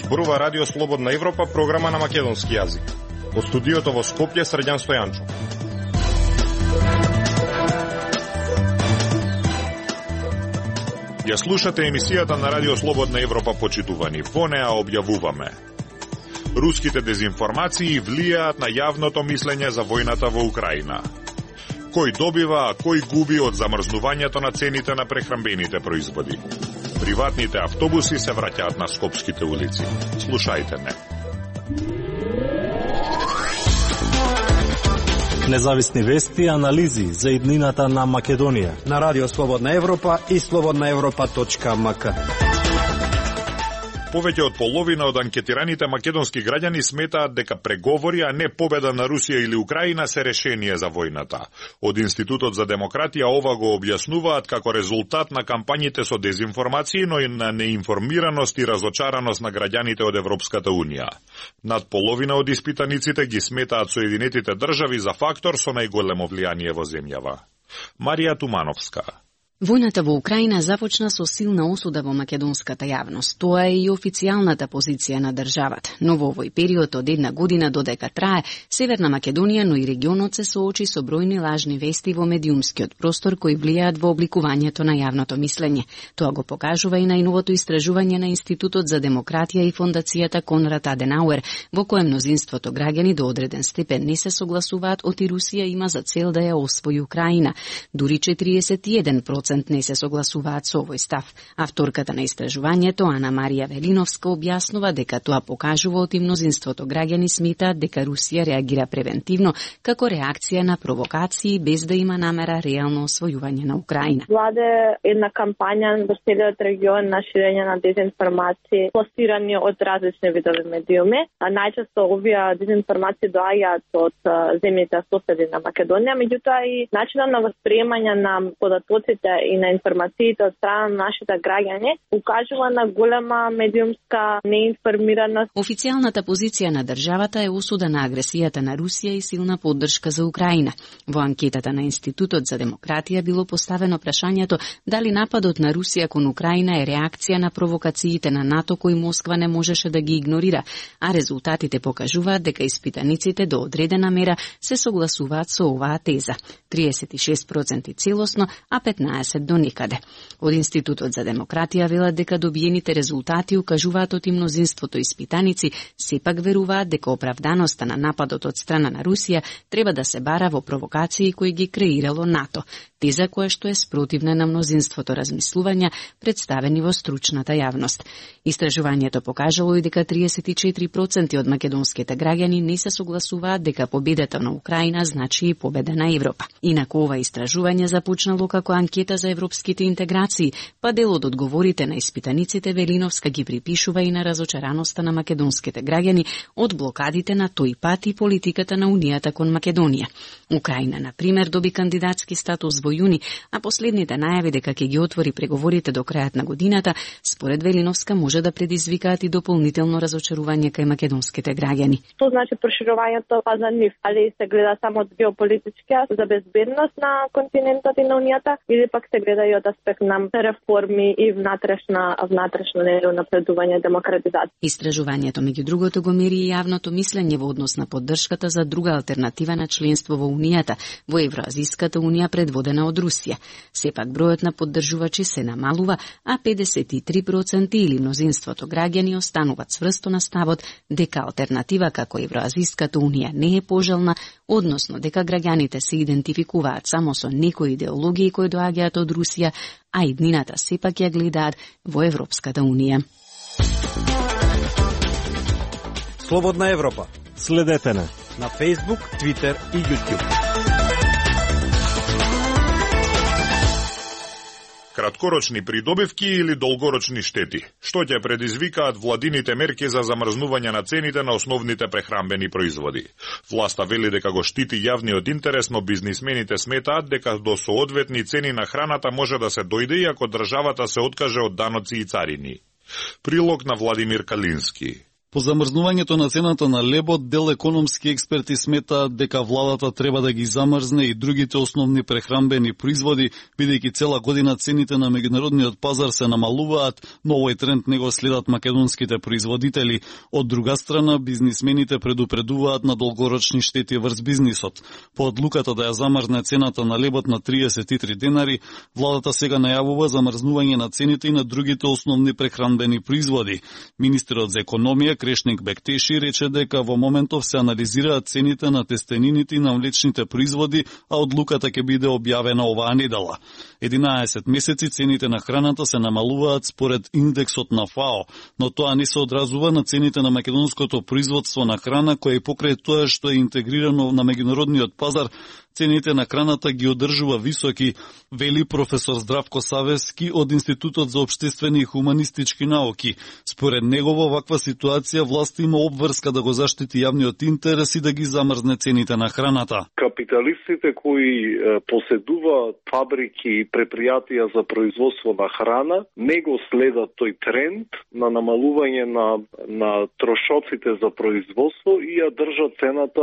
Зборува Радио Слободна Европа, програма на македонски јазик. Од студиото во Скопје, Срđan Стојанчов. Ја слушате емисијата на Радио Слободна Европа, почитувани. Во неа објавуваме: руските дезинформации влијаат на јавното мислење за војната во Украина. Кој добива, а кој губи од замрзнувањето на цените на прехранбените производи. Приватните автобуси се враќаат на скопските улици. Слушајте не. Независни вести и анализи за иднината на Македонија на Радио Слободна Европа и slobodnaevropa.mk. Повеќе од половина од анкетираните македонски граѓани сметаат дека преговори, а не победа на Русија или Украина се решение за војната. Од Институтот за демократија ова го објаснуваат како резултат на кампањите со дезинформации, но и на неинформираност и разочараност на граѓаните од Европската Унија. Над половина од испитаниците ги сметаат Соединетите држави за фактор со најголемо влијание во земјава. Марија Тумановска. Војната во Украина започна со силна осуда во македонската јавност. Тоа е и официјалната позиција на државата. Но во овој период од една година додека трае, Северна Македонија, но и регионот се соочи со бројни лажни вести во медиумскиот простор кои влијаат во обликувањето на јавното мислење. Тоа го покажува и најновото истражување на Институтот за демократија и Фондацијата Конрад Аденауер, во кое мнозинството граѓани до одреден степен не се согласуваат оти Русија има за цел да ја освои Украина. Дури 41% не се согласуваат со овој став. Авторката на истражувањето, Ана Марија Велиновска, објаснува дека тоа покажува оти мнозинството граѓани сметаат дека Русија реагира превентивно како реакција на провокации без да има намера реално освојување на Украина. Владе една кампања во целиот регион на ширење на дезинформации, пласирани од различни видови медиуми. Најчесто овие дезинформации доаѓаат од земјите соседи на Македонија, меѓутоа и начинот на восприемање на податоците и на информациите од страна на нашите граѓани укажува на голема медиумска неинформираност. Официјалната позиција на државата е осуда на агресијата на Русија и силна поддршка за Украина. Во анкетата на Институтот за демократија било поставено прашањето дали нападот на Русија кон Украина е реакција на провокациите на НАТО кои Москва не можеше да ги игнорира, а резултатите покажуваат дека испитаниците до одредена мера се согласуваат со оваа теза. 36% целосно, а 15% до никаде. Од Институтот за демократија велат дека добиените резултати укажуваат оти мнозинството испитаници сепак веруваат дека оправданоста на нападот од страна на Русија треба да се бара во провокации кои ги креирало НАТО, теза која што е спротивна на мнозинството размислувања представени во стручната јавност. Истражувањето покажало и дека 34% од македонските граѓани не се согласуваат дека победата на Украина значи и победа на Европа. Инаку ова истражување започнало како анкета за европските интеграции, па дел од одговорите на испитаниците Велиновска ги припишува и на разочараноста на македонските граѓани од блокадите на тој пат и политиката на Унијата кон Македонија. Украина, на пример, доби кандидатски статус во јуни, а последните најави дека ќе ги отвори преговорите до крајот на годината, според Велиновска може да предизвикаат и дополнително разочарување кај македонските граѓани. Што значи проширувањето за нив? Али се гледа само од геополитички за безбедност на континентот и на Унијата, или пак се гледа и од аспект на реформи и внатрешно напредување, демократизација. Истражувањето меѓу другото го мери и јавното мислење во однос на поддршката за друга алтернатива на членство во Унијата, во Евроазиската Унија предводена од Русија. Сепак бројот на поддржувачи се намалува, а 53% или мнозинството граѓани остануваат сврсто на ставот дека алтернатива како Евроазиската Унија не е пожелна, односно дека граѓаните се идентификуваат само со некои идеологии кои доаѓаат од Русија, а иднината сепак ја гледаат во Европската Унија. Слободна Европа. Следете на Facebook, Twitter и YouTube. Краткорочни придобивки или долгорочни штети? Што ќе предизвикаат владините мерки за замрзнување на цените на основните прехранбени производи? Власта вели дека го штити јавниот интерес, но бизнисмените сметаат дека до соодветни цени на храната може да се дојде и ако државата се откаже од даноци и царини. Прилог на Владимир Калински. По замрзнувањето на цената на лебот, дел економски експерти сметаат дека владата треба да ги замрзне и другите основни прехранбени производи, бидејќи цела година цените на меѓународниот пазар се намалуваат, но овој тренд не го следат македонските производители. Од друга страна, бизнисмените предупредуваат на долгорочни штети врз бизнисот. По одлуката да ја замрзне цената на лебот на 33 денари, владата сега најавува замрзнување на цените и на другите основни прехранбени производи. Министерот за економија Крешник Бектеши рече дека во моментов се анализираат цените на тестенините и на млечните производи, а одлуката ќе биде објавена оваа недела. 11 месеци цените на храната се намалуваат според индексот на ФАО, но тоа не се одразува на цените на македонското производство на храна, кој е покрај тоа што е интегрирано на меѓународниот пазар. Цените на храната ги одржува високи, вели професор Здравко Савевски од Институтот за општествени и хуманистички науки. Според него во ваква ситуација власта има обврска да го заштити јавниот интерес и да ги замрзне цените на храната. Капиталистите кои поседуваат фабрики и предпријатија за производство на храна не го следат тој тренд на намалување на трошоците за производство и ја држат цената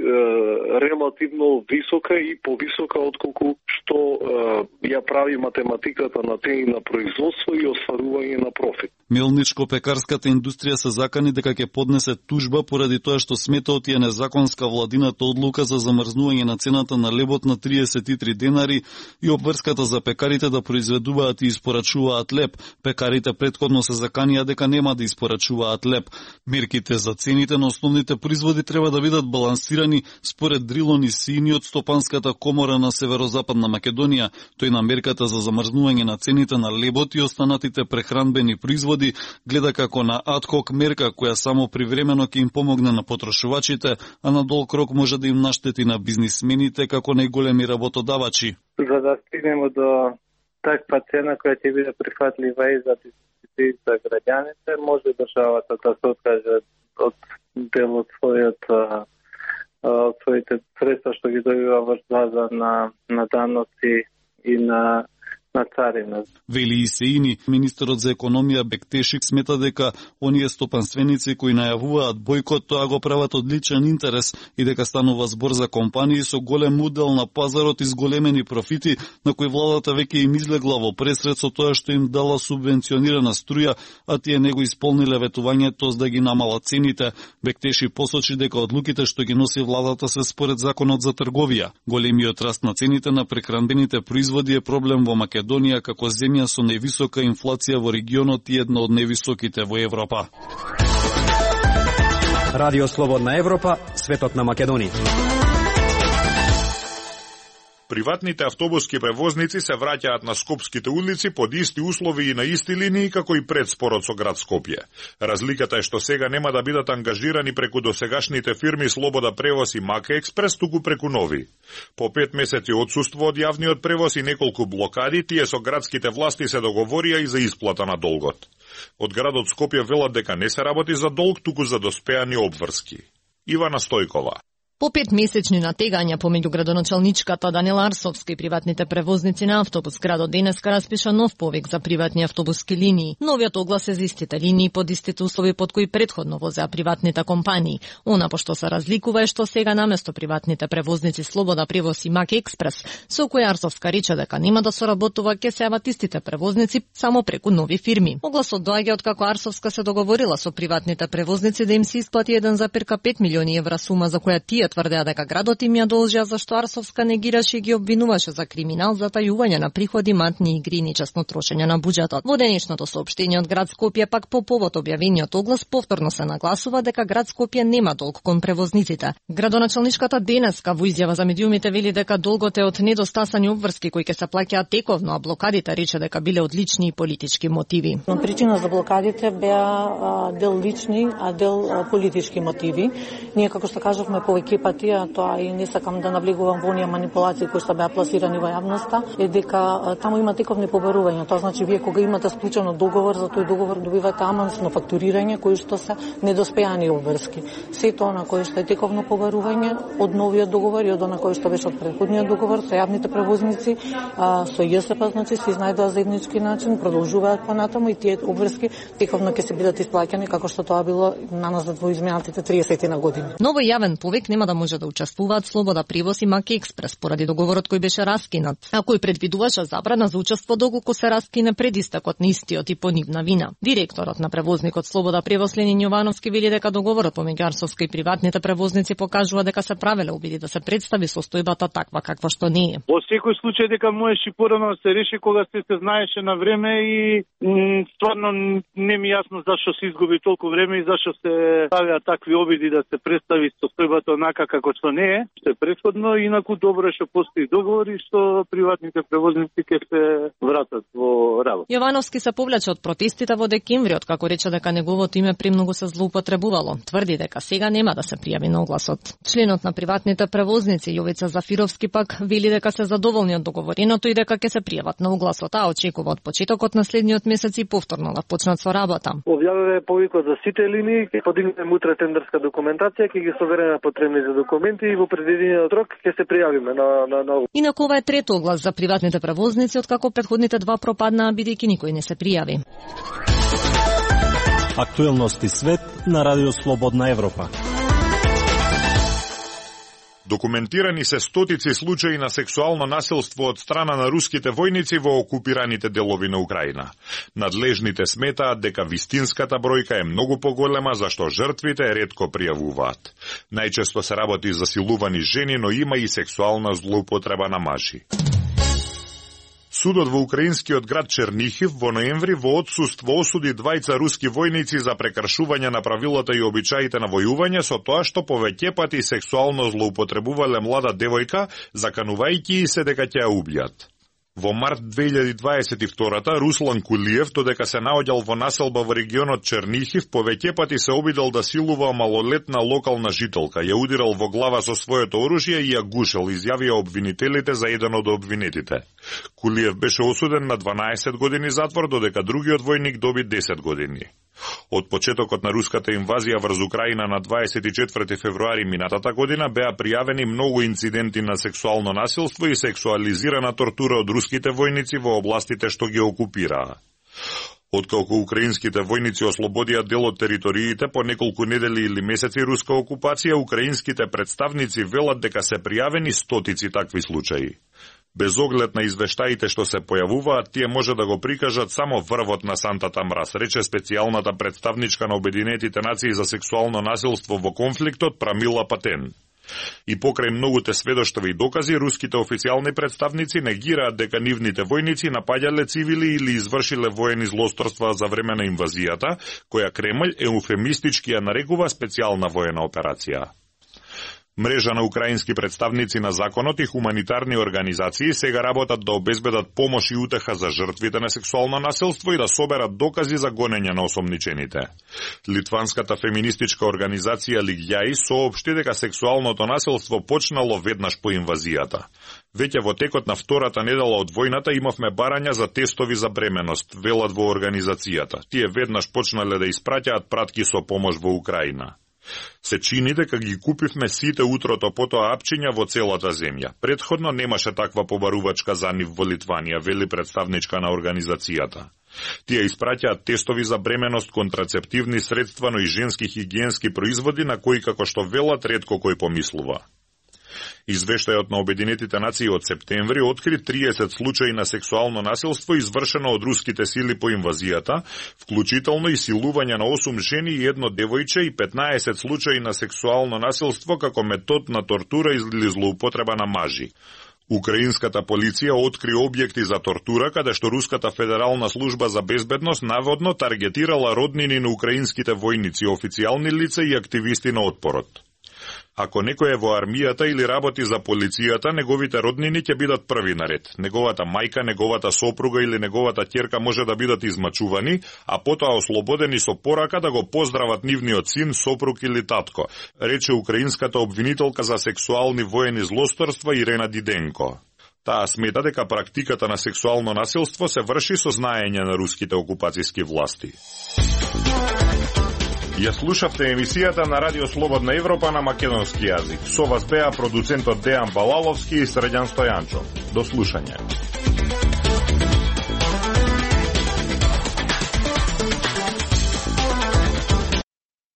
релативно висока и повисока отколку што ја прави математиката на цени на производство и остварување на профит. Мелничко-пекарската индустрија се закани дека ќе поднесе тужба поради тоа што смета е незаконска владината одлука за замрзнување на цената на лебот на 33 денари и обврската за пекарите да произведуваат и испорачуваат леб. Пекарите претходно се заканија дека нема да испорачуваат леб. Мерките за цените на основните производи треба да бидат балансирани според Дрилон Сини од Стопанската комора на Северозападна Македонија. Тој на мерката за замрзнување на цените на лебот и останатите прехранбени производи гледа како на адхок мерка која само привремено ќе им помогне на потрошувачите, а на долг рок може да им наштети на бизнисмените како најголеми работодавачи. За да стигнеме до таква цена која ќе биде прифатлива и за граѓаните, може државата да се откаже од дел од своите средства што ги добива врз база на даноци и на царина. Вели Исеини, министерот за економија Бектешик смета дека оние стопанственици кои најавуваат бојкот тоа го прават од личен интерес и дека станува збор за компании со голем удел на пазарот и зголемени профити на кои владата веќе им излегла во пресред со тоа што им дала субвенционирана струја, а тие не го исполниле ветувањето за да ги намалат цените. Бектеши посочи дека одлуките што ги носи владата се според законот за трговија. Големиот раст на цените на прехранбените производи е проблем во Македонија како земја со највисока инфлација во регионот и една од највисоките во Европа. Радио Слободна Европа, светот на Македонија. Приватните автобуски превозници се враќаат на скопските улици под исти услови и на исти линии како и пред спорот со град Скопје. Разликата е што сега нема да бидат ангажирани преку досегашните фирми Слобода превоз и Маке Експрес, туку преку нови. По 5 месеци отсуство од јавниот превоз и неколку блокади, тие со градските власти се договорија и за исплата на долгот. Од градот Скопје велат дека не се работи за долг, туку за доспеани обврски. Ивана Стојкова. По 5 месечни натегања помеѓу градоначалничката Данила Арсовска и приватните превозници на автобус, градот денеска распиша нов повик за приватни автобуски линии. Новиот оглас е за истите линии под истите услови под кои претходно возеа приватните компании. Она пошто се разликува е што сега наместо приватните превозници Слобода превоз и Маке Експрес, со кој Арсовска рече дека нема да соработува, ќе се јават истите превозници само преку нови фирми. Огласот доаѓа од како Арсовска се договорила со приватните превозници да им се исплати 1,5 милиони евра сума за која тие тврдеа дека градот им ја должија, зашто Арсовска негираше и ги обвинуваше за криминал, затајување на приходи, матни игри и нечестно трошење на буџетот. Во денешното соопштение од град Скопје пак по повод објавениот оглас повторно се нагласува дека град Скопје нема долг кон превозниците. Градоначалничката денеска во изјава за медиумите вели дека долгот е од недостасани обврски кои ќе се плаќаат тековно, а блокадите рече дека биле од лични и политички мотиви. Причина за блокадите беа дел лични, а дел политички мотиви. Ние, како што кажавме, повеќе симпатија, тоа и не сакам да навлегувам во оние манипулации кои што беа пласирани во јавноста, е дека таму има тековни побарувања. Тоа значи вие кога имате склучено договор, за тој договор добивате авансно фактурирање кои што се недоспејани обврски. Сето она кое што е тековно побарување од новиот договор и од она кое што беше од претходниот договор со јавните превозници, со ЈСП, значи се изнајдува заеднички начин, продолжуваат понатаму и тие обврски тековно ќе се бидат исплаќани како што тоа било наназад во изминатите 30 на години. Ново јавен повик нема да може да учествуваат Слобода Превоз и Маки Експрес поради договорот кој беше раскинат, а кој предвидуваше забрана за учество доколку се раскине пред истекот на истиот и по нивна вина. Директорот на превозникот Слобода Превоз Ленин Јовановски вели дека договорот помеѓу Арсовска и приватните превозници покажува дека се правеле обиди да се представи состојбата таква каква што не е. Во секој случај дека можеше порано да се реши кога се знаеше на време и стварно не ми јасно зашто се изгуби толку време и зашто се ставиа такви обиди да се представи состојбата онака како што не е. Се претходно инаку добро што постои договори што приватните превозници ќе се вратат во работа. Јовановски се повлече од протестите во декември, откако рече дека неговото име премногу се злоупотребувало. Тврди дека сега нема да се пријави на огласот. Членот на приватните превозници Јовица Зафировски пак вели дека се задоволни од договореното и дека ќе се пријават на огласот, а очекува од почетокот на следниот месец и повторно да почнат со работа. Објавиве повикот за сите линии, ќе подигнеме утре тендерска документација, ќе ги совериме потребни за документи и во предвидениот рок ќе се пријавиме на. Инаку ова е трето оглас за приватните превозници откако претходните два пропаднаа бидејќи никој не се пријави. Актуелности свет на Радио Слободна Европа. Документирани се стотици случаи на сексуално насилство од страна на руските војници во окупираните делови на Украина. Надлежните сметаат дека вистинската бројка е многу поголема, зашто жртвите ретко пријавуваат. Најчесто се работи за силувани жени, но има и сексуална злоупотреба на мажи. Судот во украинскиот град Чернихив во ноември во отсуство осуди двајца руски војници за прекршување на правилата и обичаите на војување со тоа што повеќе пати сексуално злоупотребувале млада девојка, заканувајќи се дека ќе ја убијат. Во март 2022 Руслан Кулиев, додека се наоѓал во населба во регионот Чернихив, повеќе пати се обидел да силува малолетна локална жителка, ја удирал во глава со своето оружје и ја гушел, изјавија обвинителите за еден од обвинетите. Кулиев беше осуден на 12 години затвор, додека другиот војник доби 10 години. Од почетокот на руската инвазија врз Украина на 24 февруари минатата година беа пријавени многу инциденти на сексуално насилство и сексуализирана тортура од руските војници во областите што ги окупираа. Отколку украинските војници ослободија дел од териториите по неколку недели или месеци руска окупација, украинските представници велат дека се пријавени стотици такви случаи. Без оглед на извештаите што се појавуваат, тие може да го прикажат само врвот на сантата мраз, рече специјалната представничка на Обединетите нации за сексуално насилство во конфликтот Прамила Патен. И покрај многуте сведоштови и докази, руските официјални представници негираат дека нивните војници напаѓале цивили или извршиле воени злосторства за време на инвазијата, која Кремљ еуфемистички ја нарекува специјална воена операција. Мрежа на украински представници на законот и хуманитарни организации сега работат да обезбедат помош и утеха за жртвите на сексуално насилство и да соберат докази за гонење на осомничените. Литванската феминистичка организација Лигјаи соопшти дека сексуалното насилство почнало веднаш по инвазијата. Веќе во текот на втората недела од војната имавме барања за тестови за бременост, велат во организацијата. Тие веднаш почнале да испраќаат пратки со помош во Украина. Се чини дека ги купивме сите утрото потоа апчиња во целата земја. Претходно немаше таква побарувачка за нив во Литванија, вели представничка на организацијата. Тие испраќаат тестови за бременост, контрацептивни средства, но и женски хигиенски производи на кои, како што велат, ретко кој помислува. Извештајот на Обединетите нации од септември откри 30 случаи на сексуално насилство извршено од руските сили по инвазијата, вклучително и силување на 8 жени и едно девојче и 15 случаи на сексуално насилство како метод на тортура или злоупотреба на мажи. Украинската полиција откри објекти за тортура, каде што Руската федерална служба за безбедност наводно таргетирала роднини на украинските војници, официјални лица и активисти на отпорот. Ако некој е во армијата или работи за полицијата, неговите роднини ќе бидат први наред. Неговата мајка, неговата сопруга или неговата ќерка може да бидат измачувани, а потоа ослободени со порака да го поздрават нивниот син, сопруг или татко, рече украинската обвинителка за сексуални воени злосторства Ирена Диденко. Таа смета дека практиката на сексуално насилство се врши со знаење на руските окупацијски власти. Ја слушавте емисијата на Радио Слободна Европа на македонски јазик. Со вас беа продуцентот Дејан Балаловски и Срđan Стојанчов. До слушање.